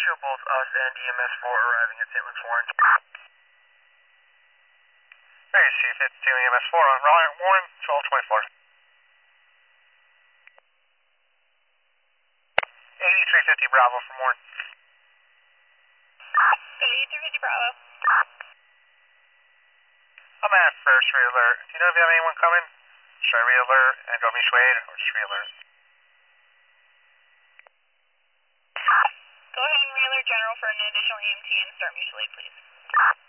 show both us and EMS4 arriving at St. Luke's Warren. Hey, C-52 EMS4 on Warren, 1224. 8350 Bravo from Warren. 8350 Bravo. I'm at first re-alert. Do you know if you have anyone coming? Should I re-alert and go meet Wade, or just re-alert? Go ahead and re-alert General for an additional EMT and start mutual aid, please.